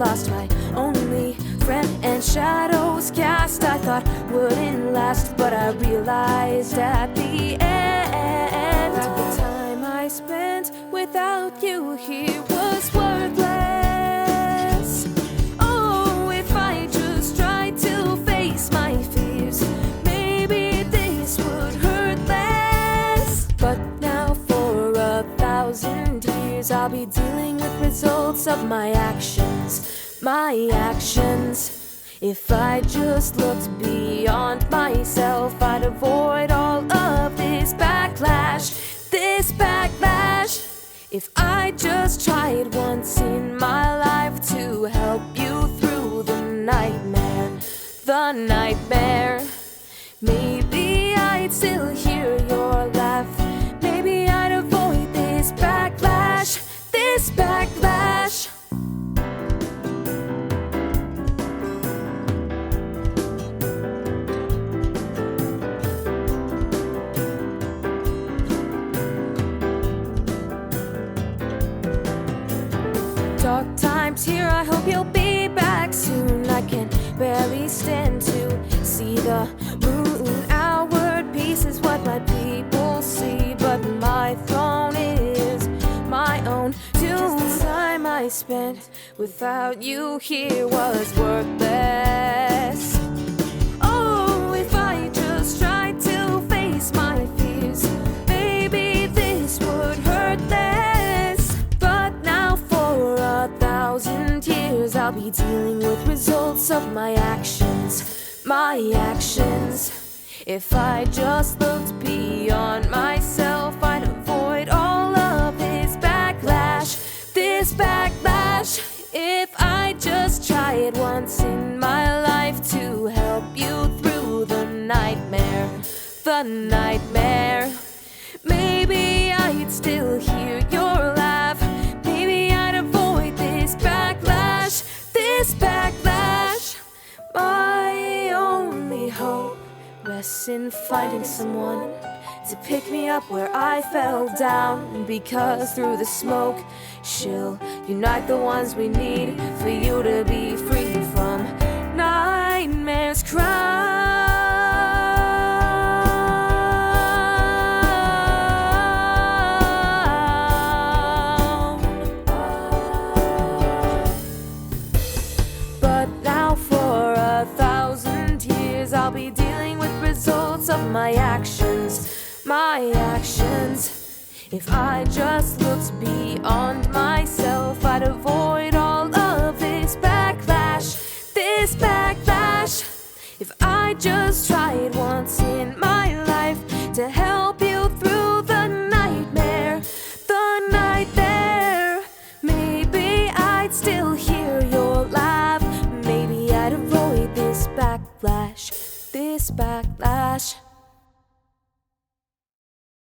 lost my only friend, and shadows cast I thought wouldn't last, but I realized at the end that the time I spent without you here was worthless. Oh, if I just tried to face my fears, maybe this would hurt less. But now for 1,000 years I'll be dealing with results of my actions. My actions. If I just looked beyond myself, I'd avoid all of this backlash. This backlash. If I just tried once in my life to help you through the nightmare, maybe I'd still hear your laugh. Maybe I'd avoid this backlash. This backlash. Dark times here, I hope you'll be back soon. I can barely stand to see the moon. Outward peace is what my people see, but my throne is my own tomb. The time I spent without you here was worthless. Oh, if I just tried to face my fears, maybe this would hurt less. But now for 1,000 years I'll be dealing with results of my actions. My actions. If I just looked beyond myself, I'd avoid all of this backlash. This backlash. If I just tried once in my life to help you through the nightmare, maybe I'd still hear your laugh. Maybe I'd avoid this backlash. This backlash. My only hope rests in finding someone to pick me up where I fell down, because through the smoke she'll unite the ones we need for you to be free from nightmares crown. But now for 1,000 years I'll be dealing with results of my actions. My actions. If I just looked beyond myself, I'd avoid all of this backlash. This backlash. If I just tried once in